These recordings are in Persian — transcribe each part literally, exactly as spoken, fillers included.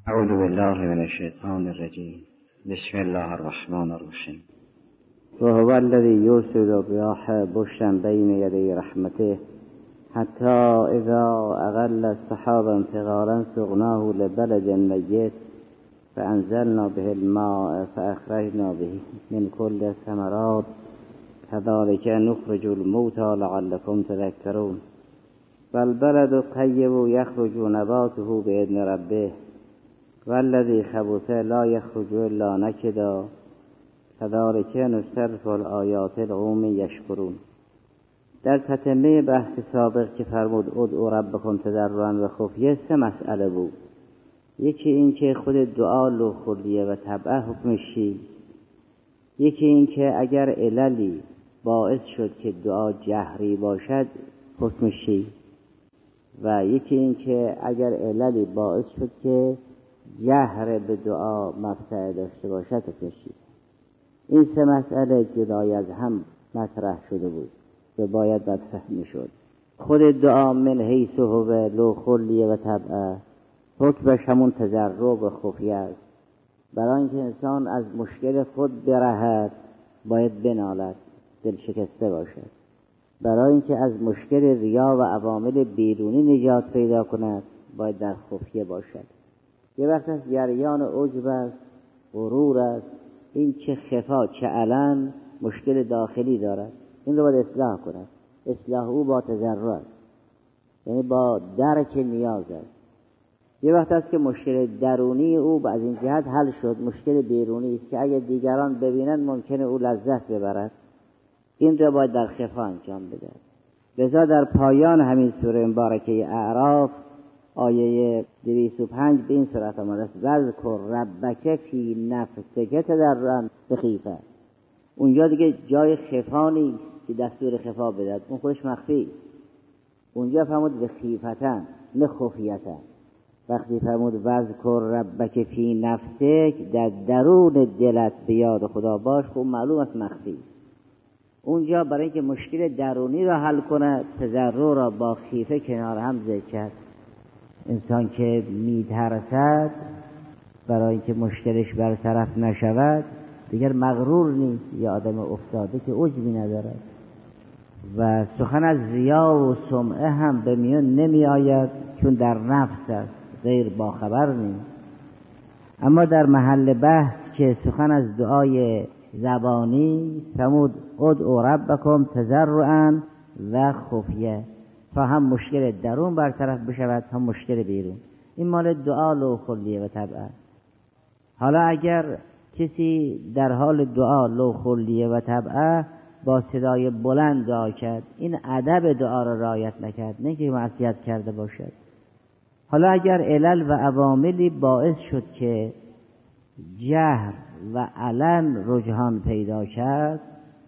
اعوذ بالله من الشیطان الرجیم. بسم الله الرحمن الرحیم. و هو الذی یرسل الرياح بشرا بین یدی رحمته حتی اذا اقلت سحابا ثقالا سقناه لبلد میت فانزلنا به الماء فاخرجنا به من كل الثمرات كذلك نخرج الموتى لعلكم تذكرون. والبلد الطیب یخرج نباته باذن ربه والذی خبث لا یخرج الا نکدا كذلك نصرف الآیات لقوم یشکرون. در تتمه بحث سابق که فرمود ادعوا ربکم تضرعا و خفیه سه مسئله بود. یکی این که خود دعا لوخوردیه و طبعه حکمش چیست. یکی این که اگر عللی باعث شد که دعا جهری باشد حکمش چیست. و یکی این که اگر عللی باعث شد که جهر به دعا مقطع داشته باشد حکمش چیست. این سه مسئله جدای از هم مطرح شده بود و باید مطرح می شد. خود دعا من حیث هو لو خلیه و طبعه حکمش همون تضرع و خفیه است. برای اینکه انسان از مشکل خود برهد باید بنالد، دل شکسته باشد. برای اینکه از مشکل ریا و عوامل بیرونی نجات پیدا کند باید در خفیه باشد. یه وقت از جریان عجب است، غرور است، این چه خفا چه علن مشکل داخلی دارد، این رو باید اصلاح کند. اصلاح او با تضرع است، یعنی با درک نیاز است. یه وقت است که مشکل درونی او از این جهت حل شد، مشکل بیرونی است که اگر دیگران ببینند ممکنه او لذت ببرد، این رو باید در خفا انجام بده. لذا در پایان همین سوره مبارکه اعراف آیه دویست و پنج به این صورت آمده است: وذکر ربک فی نفسک تضرعا و خیفه. اونجا دیگه جای خفا نیست که دستور خفا بدهد، اون خودش مخفی است. اونجا فرمود به خیفتن نه خفیتن. وقتی فرمود وذکر ربک فی نفسک، در درون دلت به یاد خدا باش، خب معلوم است مخفی است. اونجا برای اینکه مشکل درونی را حل کنه تضرع را با خیفه کنار هم ذکر کرد. انسان که میترسد برای اینکه مشکلش برطرف نشود دیگر مغرور نیست، یا آدم افتاده که عجبی ندارد و سخن از ریا و سمعه هم به میان نمی آید چون در نفس است، غیر باخبر نیست. اما در محل بحث که سخن از دعای زبانی فرمود ادعوا ربکم تضرعا و خفیه، تا هم مشکل درون برطرف بشود هم مشکل بیرون. این مال دعا لو خلیه و طبعه. حالا اگر کسی در حال دعا لو خلیه و طبعه با صدای بلند دعا کرد، این ادب دعا را رعایت نکرد، نه که معصیت کرده باشد. حالا اگر علل و عواملی باعث شد که جهر و علن رجحان پیدا کرد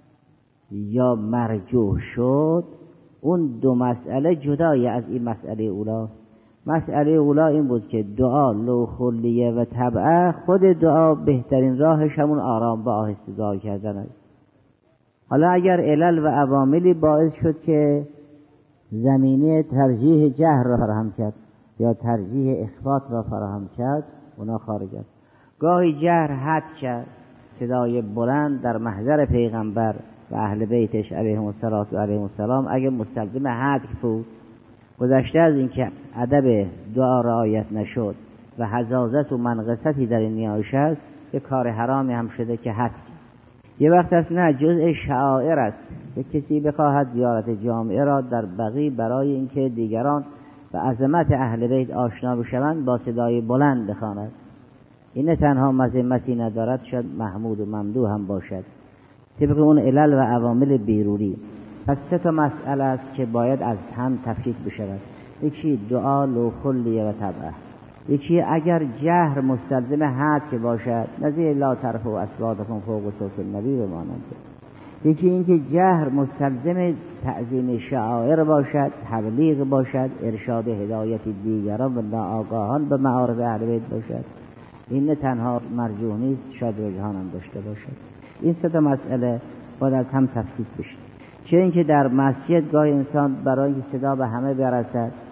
یا مرجوح شد، اون دو مسئله جدای از این مسئله اولا. مسئله اولا این بود که دعا لو خلیه و طبعه، خود دعا بهترین راهش همون آرام با آهسته دعا کردن است. حالا اگر علل و عواملی باعث شد که زمینه ترجیح جهر را فراهم کرد یا ترجیح اخفات را فراهم کرد، اونا خارج است. گاهی جهر حد کرد، صدای بلند در محضر پیغمبر و اهل بیتش علیهم الصلاة و علیهم السلام اگه مستلزم حد بود، گذشته از این که ادب دعا رعایت نشد و حزازت و منغصتی در این نیایش است، به کار حرامی هم شده که حد. یه وقت است نه جزء شعائر است که کسی بخواهد زیارت جامعه را در بقیع برای اینکه دیگران به عظمت اهل بیت آشنا بشوند با صدای بلند بخواند. این تنها مذمتی ندارد، شاید محمود و ممدوح هم باشد طبق اون علل و عوامل بیرونی. پس سه تا مسئله است که باید از هم تفکیک بشود. یکی دعا لو خلیه و طبعه، یکی اگر جهر مستلزم حد که باشد، نظیر لا ترفعوا اصواتکم فوق صوت النبی و مانند. یکی این که جهر مستلزم تعظیم شعائر باشد، تبلیغ باشد، ارشاد هدایت دیگران و ناآگاهان به معارف اهل بیت باشد. این نه تنها مرجوح نیست، شاید رجحان هم داشته باشد. این سه تا مسئله باید از هم تفکیک بشه. چه اینکه در مسجد گاه انسان برای اینکه صدا به همه برسد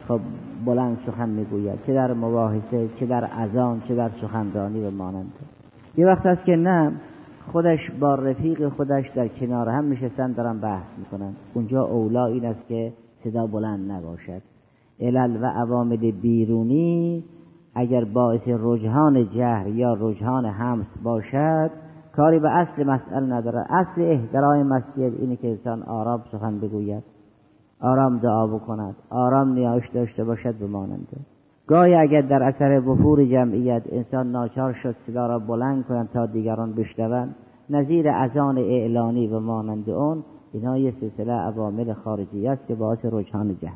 خب بلند سخن میگوید، چه در مباحثه، چه در اذان، چه در سخنرانی و مانند. یه وقت هست که نه، خودش با رفیق خودش در کنار هم نشستن دارن بحث میکنن، اونجا اولا این است که صدا بلند نباشد. علل و عوامل بیرونی اگر باعث رجحان جهر یا رجحان همس باشد کاری به اصل مسئله نداره. اصل احترام مسجد اینه که انسان آرام سخن بگوید، آرام دعا بکند، آرام نیایش داشته باشد به ماننده. گاهی اگر در اثر وفور جمعیت انسان ناچار شد صدا را بلند کنند تا دیگران بشنوند، نظیر اذان اعلانی و مانند اون، اینا یه سلسله عوامل خارجی است که باعث رجحان جهل.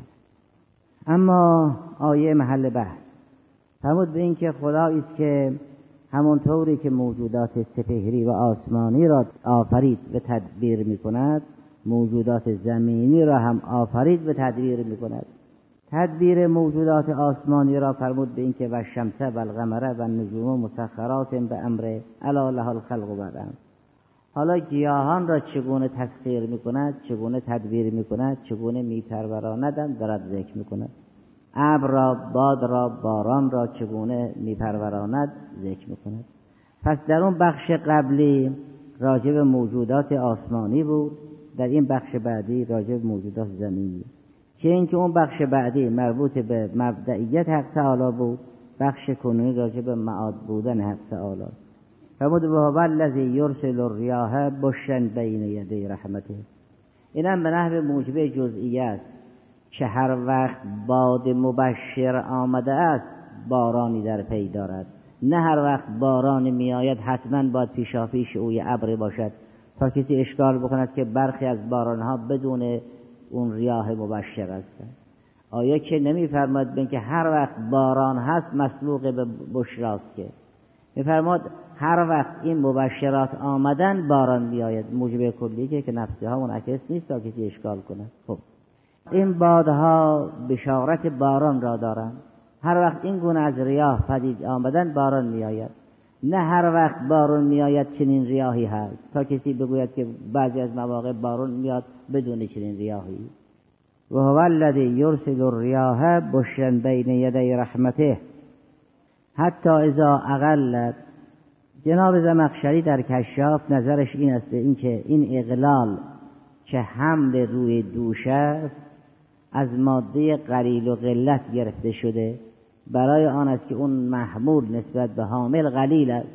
اما آیه محل بحث فرمود به این که خدایی است که همونطوری که موجودات سپهری و آسمانی را آفرید و تدبیر می کند، موجودات زمینی را هم آفرید و تدبیر می کند. تدبیر موجودات آسمانی را فرمود به این که و شمس و القمر و النجوم مسخرات به امر الا له الخلق و الامر. حالا گیاهان را چگونه تسخیر می کند، چگونه تدبیر می کند، چگونه می پروراند دارد ذکر می کند. ابر را، باد را، باران را چگونه می پروراند ذکر می کند. پس در اون بخش قبلی راجع به موجودات آسمانی بود، در این بخش بعدی راجع به موجودات زمینی. چه اینکه اون بخش بعدی مربوط به مبدئیت حق تعالی بود، بخش کنونی راجع به معاد بودن حق تعالی. فرمود و هو الذی یرسل الریاح بشرا بین یدی رحمته. اینم به نحو موجب جزئی است که هر وقت باد مبشر آمده است بارانی در پی دارد، نه هر وقت باران میآید حتما باید پیشاپیش اوی ابر باشد تا کسی اشکال بکند که برخی از بارانها بدون اون ریاح مبشر هستند. آیا که نمی‌فرماید به اینکه هر وقت باران هست مسبوق به بشراست، که می‌فرماید هر وقت این مبشرات آمدن باران میآید، موجب کلی که که نفسه ها منعکس نیست تا کسی اشکال کند. خب این بادها بشارت باران را دارند. هر وقت این گونه از ریاح پدید آمدن باران میآید، نه هر وقت باران میآید چنین ریاحی هست تا کسی بگوید که بعضی از مواقع باران میاد بدون چنین ریاحی. و هو الذی یرسل الریاح بشرا بین یدی رحمته حتی اذا اقلت. جناب زمخشری در کشاف نظرش این است اینکه این اقلال که حمل روی دوش است از ماده قلیل و قلت گرفته شده، برای آن است که اون محمول نسبت به حامل قلیل است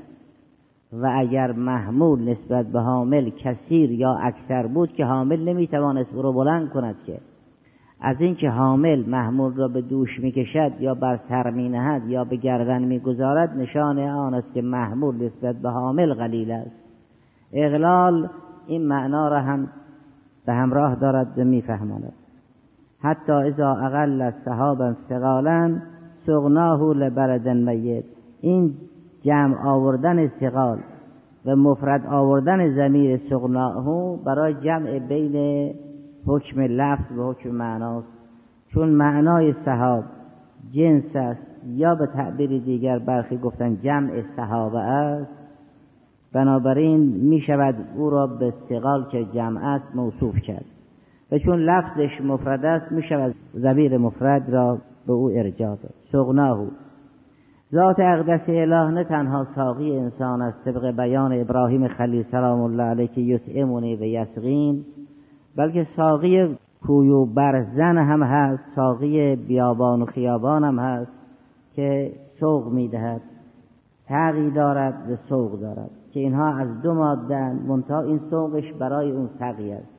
و اگر محمول نسبت به حامل کثیر یا اکثر بود که حامل نمیتوانست او را بلند کند. که از این که حامل محمول را به دوش میکشد یا بر سر مینهد یا به گردن میگذارد نشان آن است که محمول نسبت به حامل قلیل است. اغلال این معنا را هم به همراه دارد و میفهماند. حتی اذا اقل سحابا ثقالا سقناه لبلد میت. این جمع آوردن ثقال و مفرد آوردن ضمیر سقناه برای جمع بین حکم لفظ و حکم معناست، چون معنای سحاب جنس است یا به تعبیر دیگر برخی گفتن جمع سحابه است، بنابراین می شود او را به ثقال که جمع است موصوف کرد و چون لفظش مفرد است می شود ضمیر مفرد را به او ارجاع داد. سقناه. ذات اقدس اله نه تنها ساقی انسان است طبق بیان ابراهیم خلیل سلام الله علیه که یطعمنی و یسقین، بلکه ساقی کوی و برزن هم هست، ساقی بیابان و خیابان هم هست که سوق میدهد، سقی دارد و سوق دارد که اینها از دو ماده منتها این سوقش برای اون سقی است.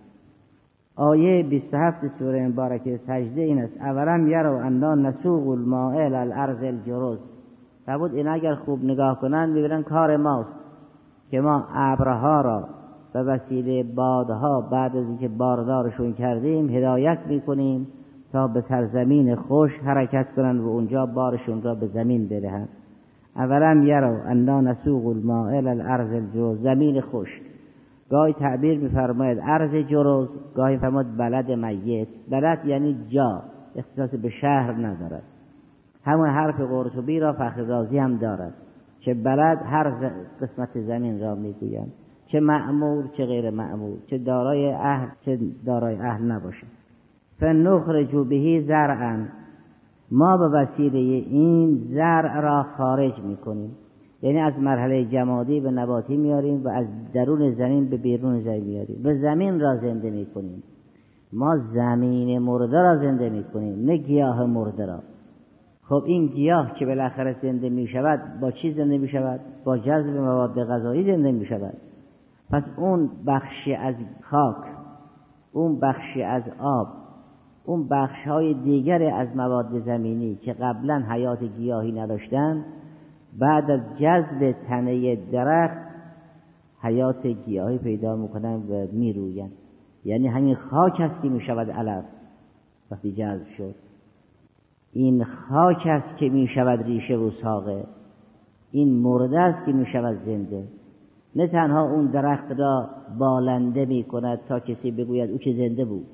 آیه بیست و هفت سوره مبارکه سجده این است اولم یروا انا نسوق الماء الی الارض الجرز. فرمود این اگر خوب نگاه کنن میبینن کار ماست که ما ابرها را به وسیله بادها بعد از اینکه باردارشون کردیم هدایت میکنیم تا به سرزمین خوش حرکت کنن و اونجا بارشون را به زمین بدهند. اولم یروا انا نسوق الماء الی الارض الجرز، زمین خوش. گاهی تعبیر می‌فرماید ارض جرز، گاهی فرماید بلد میت. بلد یعنی جا، اختصاص به شهر ندارد. همون حرف قرطبی را فخر رازی هم دارد که بلد هر قسمت زمین را میگویند، چه معمور چه غیر معمور، چه دارای اهل چه دارای اهل نباشه. فنخرج به زرعا، ما به وسیله این زرع را خارج میکنیم، یعنی از مرحله جمادی به نباتی میاریم و از درون زمین به بیرون زمین میاریم و زمین را زنده میکنیم. ما زمین مرده را زنده میکنیم، نه گیاه مرده را. خب این گیاه که بالاخره زنده میشود با چی زنده میشود؟ با جذب مواد غذایی زنده میشود. پس اون بخشی از خاک، اون بخشی از آب، اون بخش‌های دیگر از مواد زمینی که قبلا حیات گیاهی نداشتن، بعد از جذب تنه درخت حیات گیاهی پیدا میکنن و میروین. یعنی همین خاک است که میشود علف وقتی جذب شد. این خاک است که میشود ریشه و ساقه. این مرده است که میشود زنده. نه تنها اون درخت را بالنده میکند تا کسی بگوید او که زنده بود،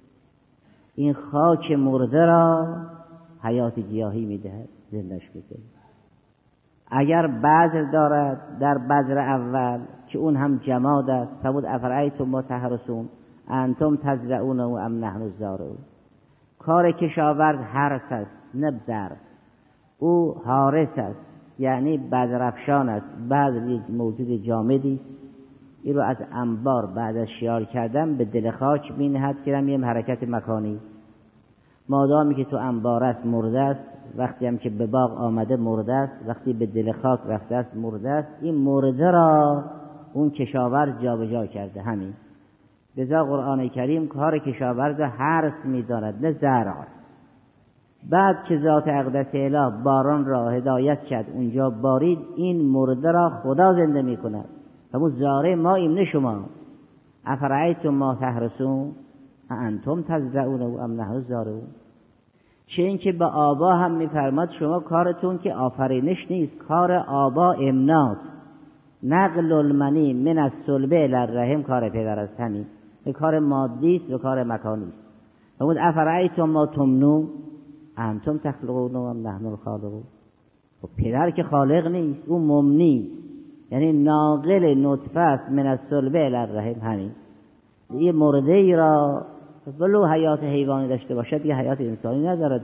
این خاک مرده را حیات گیاهی میدهد، زندش میکنه. اگر بذر دارد، در بذر اول که اون هم جماد است، فبود افرایتم ما تحرسون انتم تزرعونه ام نحن الزارعون. کار کشاورز حرث است نه زرع. او حارس است، یعنی بذرافشان است. بذر یک موجود جامدی، این رو از انبار بعد از شیار کردن به دل خاک می نهد که هم یه حرکت مکانی. مادامی که تو انبار است مرده است، وقتی هم که به باغ آمده مرده است، وقتی به دل خاک رفته است مرده است. این مرده را اون کشاورز جابجا کرده. همین لذا قرآن کریم کار کشاورز حرث می داند نه زرع. بعد که ذات اقدس اله باران را هدایت کرد اونجا بارید، این مرده را خدا زنده می کند. همون زارع ما ایم نه شما. افرایتم ما تحرسون انتم تزرعون ام نحن الزارعون. چه این که به آبا هم میفرماد شما کارتون که آفرینش نیست، کار آبا امناست. نقل المنی من الصلبه الی الرحم کار پدر است. همین کار مادی است و کار مکانی است. همون افرایتم ما تمنون انتم تخلقون ام نحن الخالقون. خب پدر که خالق نیست، او ممنی، یعنی ناقل نطفه است من الصلبه الی الرحم. همین یه مرده ای را ولو حیات حیوانی داشته باشد یه حیات انسانی ندارد.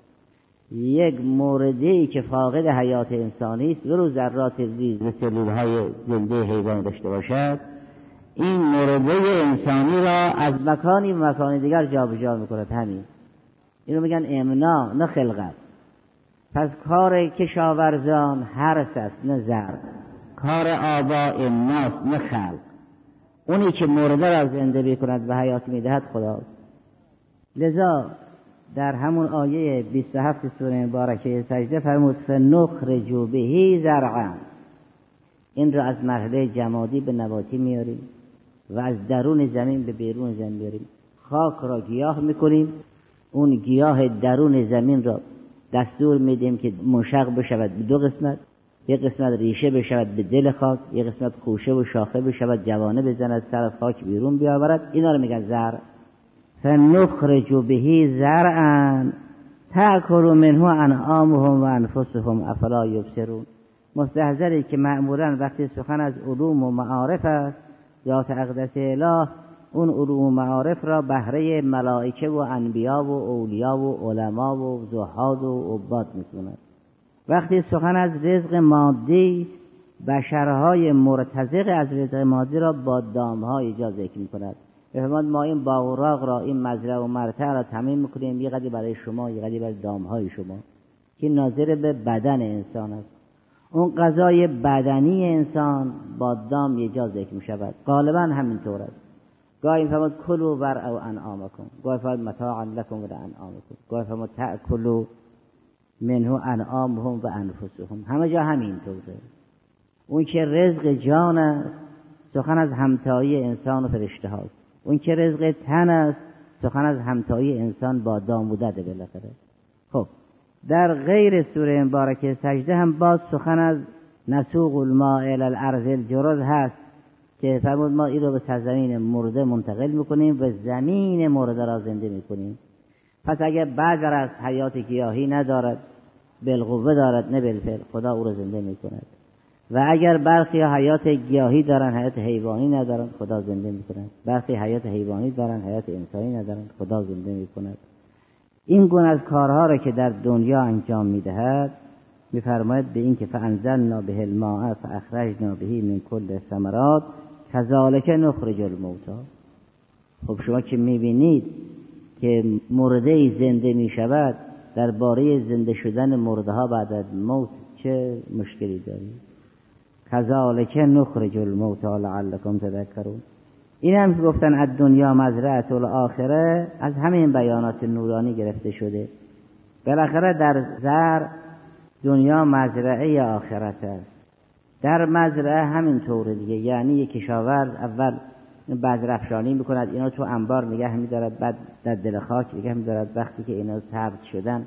یک مرده ای که فاقد حیات انسانی است ولو ذرات ریز و سلول های زنده حیوانی داشته باشد، این مرده انسانی را از مکانی و مکان دیگر جابجا میکند. همین اینو میگن امنا نه خلقت. پس کار کشاورزان حرث است نه زرع. کار آبا امناست نه خلق. اونی که مرده را زنده میکند و حیات میدهد خداست. لذا در همون آیه بیست و هفت سوره مبارکه سجده فرمود فنخرج به زرعا. این را از مرحله جمادی به نباتی میاریم و از درون زمین به بیرون زمین میاریم. خاک را گیاه میکنیم، اون گیاه درون زمین را دستور میدیم که منشق بشود به دو قسمت، یک قسمت ریشه بشود به دل خاک، یک قسمت خوشه و شاخه بشود جوانه بزند سر از خاک بیرون بیاورد. اینا رو میگن زرع. فنخرج به زرعا تأکل منه انعامهم و انفسهم افلا یبصرون. مستحضری که معمولا وقتی سخن از علوم و معارف است، ذات اقدس اله اون علوم و معارف را بهره ملائکه و انبیا و اولیا و علما و زهاد و عباد می‌کند. وقتی سخن از رزق مادی است، بشرهای مرتزق از رزق مادی را با دام‌های جا ذکر می‌کند. بفرماد ما این باغ و راغ را، این مزرعه و مرتع را تامین می‌کنیم، یه قدری برای شما، یه قدری برای دام‌های شما، که ناظر به بدن انسان است. اون غذای بدنی انسان با دام یه جا ذکر می‌شود. غالبا همینطور است. گاهی می‌فرماد کلوا ورعوا انعامکم، گاهی می‌فرماد متاعا لکم و لانعامکم، گاهی می‌فرماد تأکلوا منه انعامهم و انفسهم. همه جا همینطوره. اون که رزق جان است سخن از همتایی انسان و فرشته هاست. اون که رزق تن است سخن از همتایی انسان با دام و دده بالاخره. خب در غیر سوره مبارکه سجده هم باز سخن از نسوق الماء الی الارض الجرز هست که فرمود ما این رو به سرزمین مرده منتقل میکنیم و زمین مرده را زنده میکنیم. پس اگر بذر از حیات گیاهی ندارد، بالقوه دارد نه بالفعل، خدا او را زنده میکند. و اگر برخی حیات گیاهی دارن حیات حیوانی ندارن، خدا زنده میکند. برخی حیات حیوانی دارن حیات انسانی ندارن، خدا زنده میکند. این گونه از کارها را که در دنیا انجام میدهد میفرماید به این که فانزلنا به الماء فاخرجنا به من کل الثمرات کذالک نخرج الموتى. خب شما که میبینید که مرده زنده میشود، درباره زنده شدن مرده ها بعد از موت چه مشکلی دارید؟ کذالک نخرج الموتى لعلکم تذکرون. این هم که گفتن از دنیا مزرعه الاخره از همین بیانات نورانی گرفته شده. بالاخره در زرع دنیا مزرعه آخرت است، در مزرعه همین طور دیگه. یعنی یک کشاورز اول بذر افشانی میکند، اینا تو انبار نگه میدارد، بعد در دل خاک نگه میدارد. وقتی که اینا سبز شدن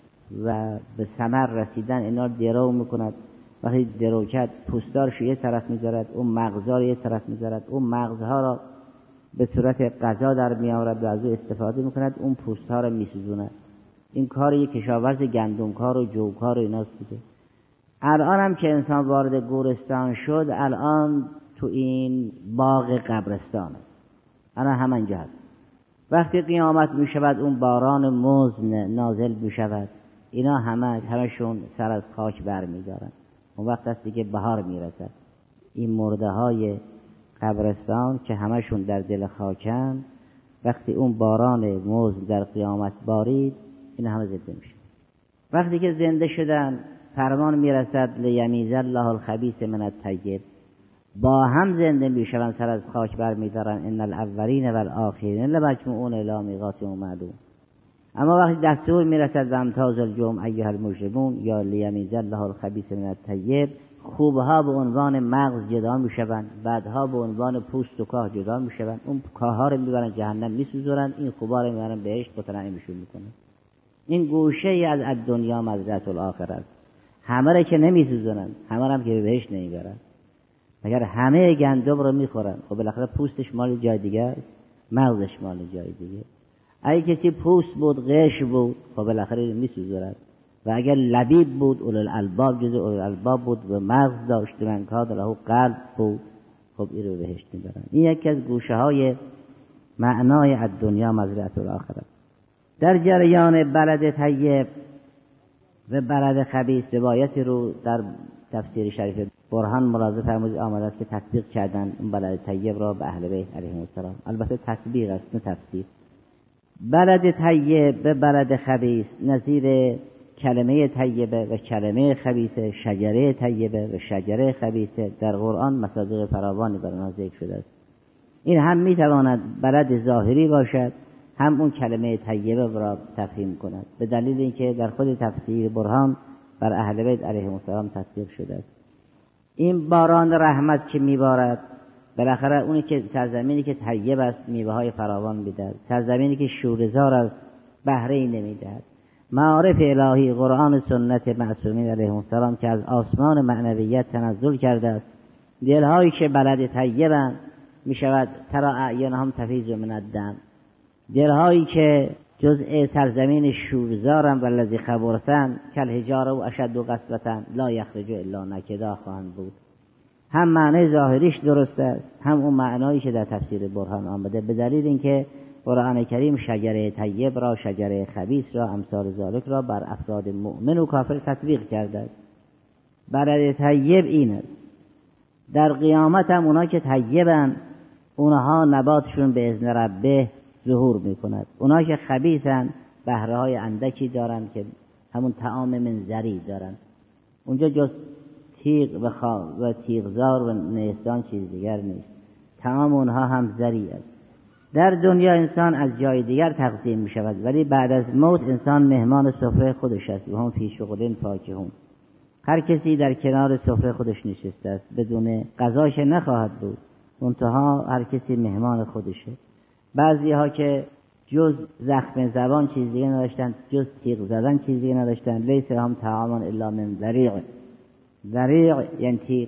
و به ثمر رسیدن اینا درو میکند. وقتی درو کرد پوستارش یه طرف میذارد، اون مغزها رو یه طرف میذارد، اون مغزها را به صورت غذا در میآورد و از او استفاده میکند، اون پوستها را میسوزاند. این کار یک کشاورز گندمکار و جوکار و ایناست دیگه. الان هم که انسان وارد گورستان شد، الان تو این باغ قبرستانه، الان همینجا هست. وقتی قیامت می شود اون باران مزن نازل می شود، اینا همه همشون سر از خاک بر می دارن. اون وقت است دیگه بهار می رسد. این مرده های قبرستان که همشون در دل خاکن، وقتی اون باران مزن در قیامت بارید این همه زنده می شود. وقتی که زنده شدن فرمان می رسد لیمیز الله الخبیث من الطیب، با هم زنده می شوند، سر از خاک بر می دارن. ان الاولین و الاخرین لمجموعون الی میقات معلوم. اما وقتی دستور می رسد و امتاز الجمع ایها المجرمون یا لیمیز الله الخبیث من الطیب، خوبها به عنوان مغز جدا می شوند، بدها به عنوان پوست و کاه جدا می شوند. اون کاه ها رو می برن جهنم می سوزونن، این خوبا رو می برن بهشت متنعمشون می کنن. این گوشه ای از دنیا مزرعه الاخره است. همه را که نمی سوزونن، همه را هم که به بهشت نمی برن. اگر همه گندم رو میخورن، خب بالاخره پوستش مال جای دیگه است، مغزش مال جای دیگه. اگه کسی پوست بود، قشر بود، خب بالاخره میسوزد. و اگر لبیب بود، اولو الالباب جز اولو الالباب بود و مغز داشت، من کاد له قلب بود، خب این رو بهشت میبرن. این یکی از گوشه های معنای از دنیا مزرعه الاخره. در جریان بلد طیب و بلد خبیث روایتی رو در تفسیر شریف برهان ملاحظه فرمودید آمده است که تطبیق کردن این بلد طیب را به اهل بیت علیهم السلام. البته تطبیق است نه تفسیر. بلد طیب به بلد خبیث نظیر کلمه طیبه و کلمه خبیثه، شجره طیبه و شجره خبیثه در قرآن مصادیق فراوانی بر آنها ذکر شده است. این هم میتواند بلد ظاهری باشد، هم اون کلمه طیبه را تفهیم کند، به دلیل اینکه در خود تفسیر برهان بر اهل بیت علیهم السلام تطبیق شده است. این باران رحمت که میبارد، بالاخره اونی که سرزمینی که طیب است میوه های فراوان میدهد، سرزمینی که شوره‌زار است بهره نمیدهد. معارف الهی قرآن و سنت معصومین علیهم السلام که از آسمان معنویت تنزل کرده است، دلهایی که بلد طیبند میشود ترا اعینهم تفیض من الدم، دلهایی که جزء سرزمین شورزارن و الذی خبرتن کل حجاره و اشد و قسوتن لا یخرج الا نکدا خواهند بود. هم معنی ظاهریش درست است، هم اون معنایی که در تفسیر برهان آمده، به دلیل اینکه قرآن کریم شجره طیب را، شجره خبیث را، امثال ذالک را بر افراد مؤمن و کافر تطبیق کرده است. بلد طیب این است. در قیامت هم اونا که طیبن اونها نباتشون به اذن ربه ظهور میکند. اونا که خبیثن بهره های اندکی دارن که همون طعام منظری دارن، اونجا جز تیغ و, خا... و تیغزار و نیستان چیز دیگر نیست، طعام اونها هم زری است. در دنیا انسان از جای دیگر تقسیم می شود، ولی بعد از موت انسان مهمان سفره خودش است و هم فی شغلین فاکهون. هر کسی در کنار سفره خودش نشسته است، بدون غذاش نخواهد بود، منتها هر کسی مهمان خودشه. بعضی ها که جز زخم زبان چیز دیگه نداشتن، جز تیغ زدن چیز دیگه نداشتن، لیس هم طعامان الا من ذریع. ذریع یعنی تیغ.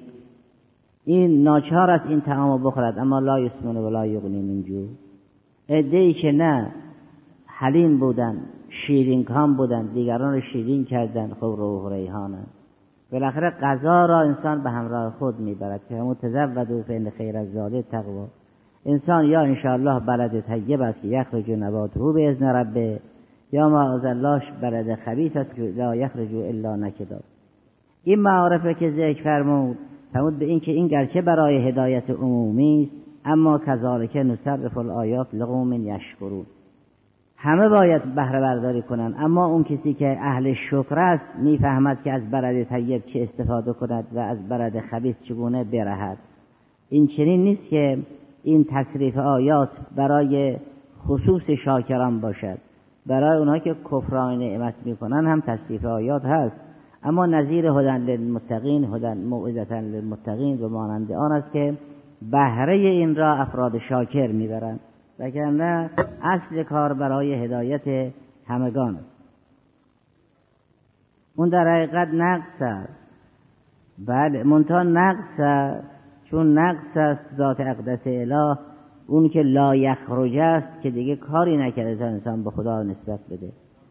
این ناچار است این طعامو بخورد، اما لا یسمن و لا یغنی من جوع. عده‌ای که نه حلیم بودن، شیرین کام بودن، دیگران رو شیرین کردن، خب روح و ریحانه. بالاخره غذا را انسان به همراه خود میبرد که متزودوا فإن خیر الزاد تقوا. انسان یا انشاءالله بلد طیب است که یخرج نباته به اذن ربه، یا معاذالله بلد خبیث است که لا یخرج الا نکدا. این معارفه که ذکر فرمود فرمود به این که این گرچه برای هدایت عمومی است، اما کذالک نصرف الآیات لقوم یشکرون، همه باید بهره برداری کنند، اما اون کسی که اهل شکر است میفهمد که از برد طیب چه استفاده کند و از برد خبیث چگونه برهد. این چنین نیست که این تصریف آیات برای خصوص شاکران باشد، برای اونها که کفران نعمت میکنن هم تصریف آیات هست، اما نظیر هدن للمتقین، هدن موعظة للمتقین و مانند آن است که بهره این را افراد شاکر میبرند، وگرنه اصل کار برای هدایت همگان است. اون در حقیقت نقص است، بله منتها نقص است، چون نقص است ذات اقدس اله، اون که لا یخرج است که دیگه کاری نکرده تا انسان به خدا نسبت بده.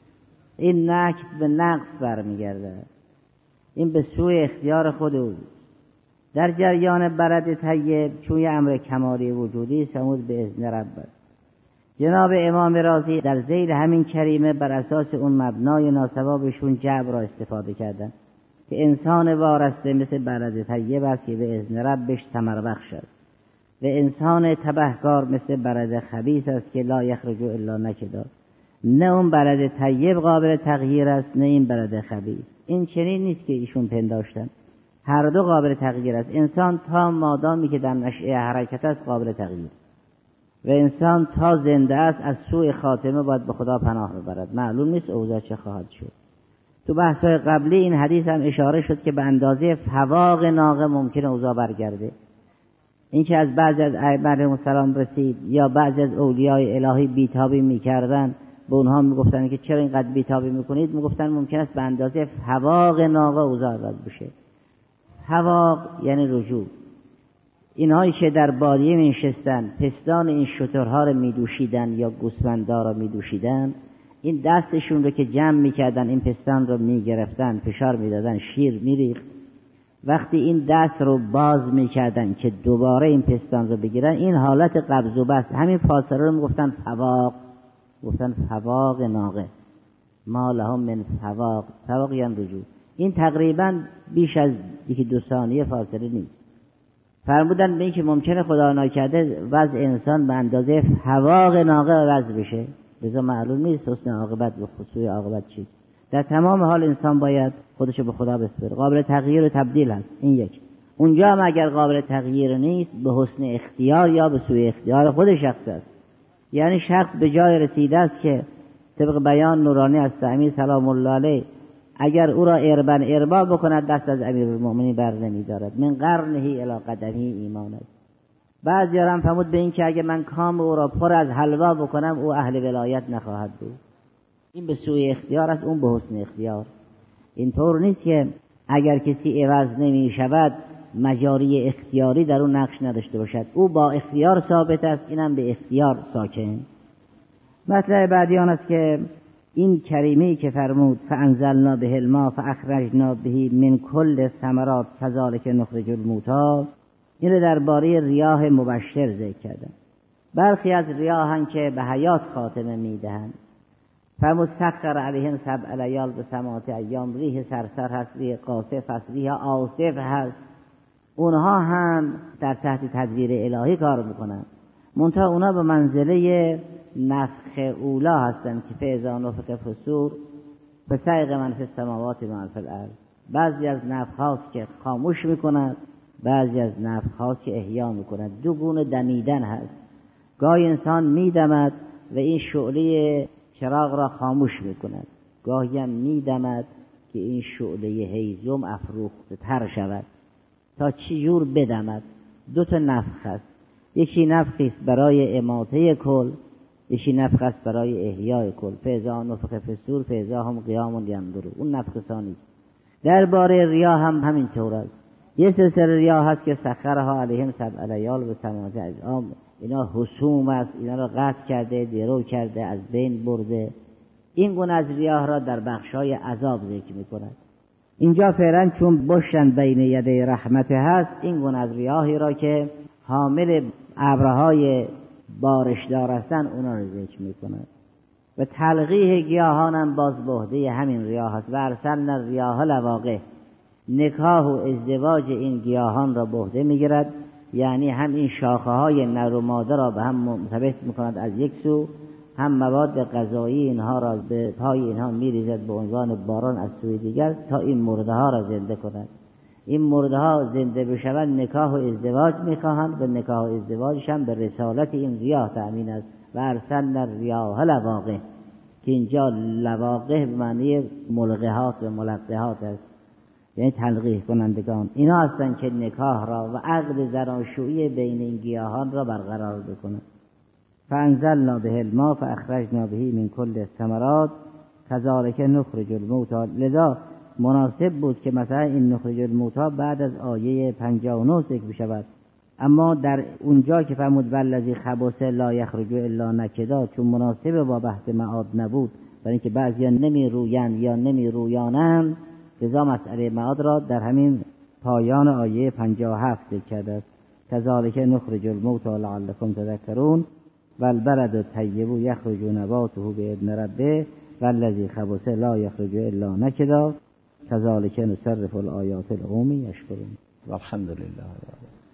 این نقص به نقص برمیگرده، این به سوی اختیار خود او. در جریان برد طیب چون یه امر کمالی وجودی سمود به اذن رب است. جناب امام رازی در ذیل همین کریمه بر اساس اون مبنای ناسبابشون جبر را استفاده کردن که انسان وارسته مثل برد طیب است که به اذن ربش ثمر بخش است، و انسان تبهکار مثل برد خبیث است که لا یخرج الا نکدا. نه اون برد طیب قابل تغییر است، نه این برد خبیث. این چنین نیست که ایشون پنداشتن، هر دو قابل تغییر است. انسان تا مادامی که در نشأه حرکت است قابل تغییر، و انسان تا زنده است از سوء خاتمه باید به خدا پناه ببرد، معلوم نیست اوضاع چه خواهد شد. تو بحث‌های قبلی این حدیث هم اشاره شد که به اندازه فواق ناقه ممکنه اوضاع برگرده. این که از بعضی از ائمه علیهم السلام رسید یا بعضی از اولیای الهی بیتابی میکردن، به اونها میگفتن که چرا اینقدر بیتابی میکنید؟ میگفتن ممکن است به اندازه فواق ناقه اوضاع عوض بشه. فواق یعنی رجوع. اینهایی که در بادیه میشستن پستان این شترها رو میدوشیدن یا گوسفندا رو میدوشیدن، این دستشون رو که جمع میکردن این پستان رو میگرفتن، فشار میدادن، شیر میریخت. وقتی این دست رو باز میکردن که دوباره این پستان رو بگیرن، این حالت قبض و بسط، همین فاصله رو میگفتن فواق، گفتن فواق ناقه، ما لهم من فواق. فواق یعنی رجوع. این تقریبا بیش از یکی دو ثانیه فاصله نیست. فرمودن به این که ممکنه خدا ناکرده وضع انسان به اندازه فواق ناقه وضع بشه، لذا معلوم نیست حسن عاقبت و خسوی عاقبت چی. در تمام حال انسان باید خودشو به خدا بسپره، قابل تغییر و تبدیل هست. این یک. اونجا هم اگر قابل تغییر نیست، به حسن اختیار یا به سوی اختیار خود شخص است. یعنی شخص به جای رسیده است که طبق بیان نورانی از امیر سلام الله علیه اگر او را اربن اربا بکند دست از امیرالمؤمنین بر نمی‌دارد، من قرنه الی قدمه ایمان است. بعضی هم فرمود به این که اگر من کام او را پر از حلوا بکنم او اهل ولایت نخواهد بود. این به سوی اختیار است، اون به حسن اختیار. اینطور نیست که اگر کسی عوض نمی شود مجاری اختیاری در اون نقش نداشته باشد، او با اختیار ثابت است، اینم به اختیار ساکن. مطلب بعدی آن است که این کریمه‌ای که فرمود فانزلنا به الماء فاخرجنا به من کل ثمرات کذالک نخرج الموتى، این رو درباره ریاح مبشر ذکر کردن. برخی از ریاحن که به حیات خاتمه میدهند. فرمود سخر علیهم سبع لیال و ثمانیة ایام، ریح سرسر هست، ریح قاصف هست، ریح عاصف هست. اونها هم در تحت تدبیر الهی کار میکنن، منتها اونا به منزله نفخ اولا هستند که فاذا نفخ فی الصور فصعق من فی السماوات و من فی الارض. بعضی از نفخ هاست که خاموش میکند، بعضی از نفخ هاست که احیا میکند. دو گونه دمیدن هست. گاهی انسان میدمد و این شعله چراغ را خاموش میکند، گاهی هم میدمد که این شعله هیزم افروخته تر شود. تا چی جور بدمد؟ دو تا نفخ است. یکی نفخی است برای اماته کل، یکی نفخ است برای احیای کل. فاذا نفخ فی الصور فاذا هم قیام ینظرون. اون نفخ ثانی است. درباره ریاح هم همین طور است. یه سلسله ریاح هست که سخرها علیهم سبع لیال و ثمانیة ایام، اینا حسوم است، اینا را قطع کرده، درو کرده، از بین برده. این گونه از ریاح را در بخشای عذاب ذکر می‌کند. اینجا فعلا چون بشن بین یدی رحمت هست، این گونه از ریاحی را که حامل ابرهای بارشدار هستند اونا را ذکر می‌کند. و تلقیح گیاهان هم باز بهده همین ریاح است. و ارسلنا الریاح لواقح، نکاح و ازدواج این گیاهان را بهده میگیرد، یعنی هم این شاخه های نر و ماده را به هم مرتبط میکند از یک سو، هم مواد غذایی اینها را به پای اینها میریزد به عنوان باران از سوی دیگر تا این مرده ها را زنده کند. این مرده ها زنده بشوند نکاح و ازدواج میخواهند و نکاح و ازدواجش هم به رسالت این ریاح تأمین است. و ارسلنا الریاح لواقح، که اینجا لواقح به معنی ملقحات و ملقحات است، یعنی تلقیح کنندگان. اینا هستند که نکاح را و عقد زناشویی بین این گیاهان را برقرار بکنند. فانزلنا به الماء فاخرجنا به من کل الثمرات کذالک نخرج الموتى. لذا مناسب بود که مثلا این نخرج الموتى بعد از آیه پنجاه و نه ذکر بشود، اما در اونجا که فرمود والذی خبث لا یخرج الا نکدا، چون مناسب با بحث معاد نبود، برای اینکه بعضیا نمی رویند یا نمی رویانند، لذا مسئله معاد را در همین پایان آیه پنجاه و هفت ذکر کرده است. کذالک نخرج الموتى لعلکم تذکرون والبلد الطیب یخرج نباته باذن ربه والذی خبث لا یخرج الا نکدا کذالک نصرف الآیات لقوم یشکرون. والحمد لله.